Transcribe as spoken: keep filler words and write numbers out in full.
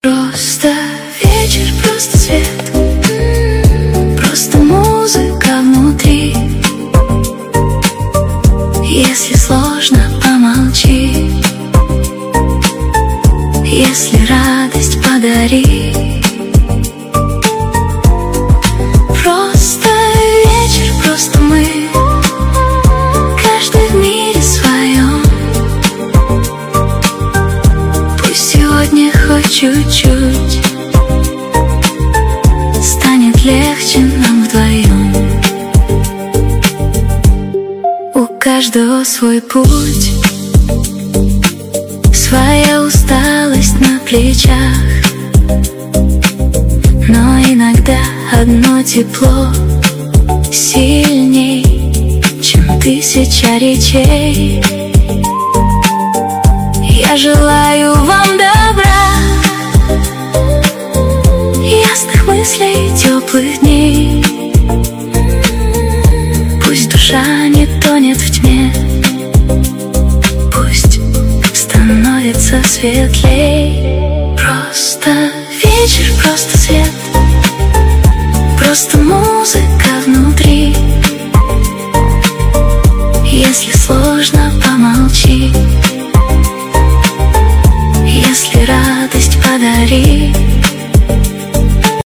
Просто вечер, просто свет, просто музыка внутри. Если сложно, помолчи. Если радость, подари. Просто вечер, просто мы, каждый в мире своем. Пусть сегодня хоть чуть-чуть станет легче нам вдвоем. У каждого свой путь, своя усталость на плечах, но иногда одно тепло сильней, чем тысяча речей. Я желаю вам добра, ясных мыслей, теплых дней. Пусть душа не тонет в тьме, пусть становится светлей. Просто вечер, просто свет, просто музыка внутри. Если сложно, помолчи. Если радость, подари.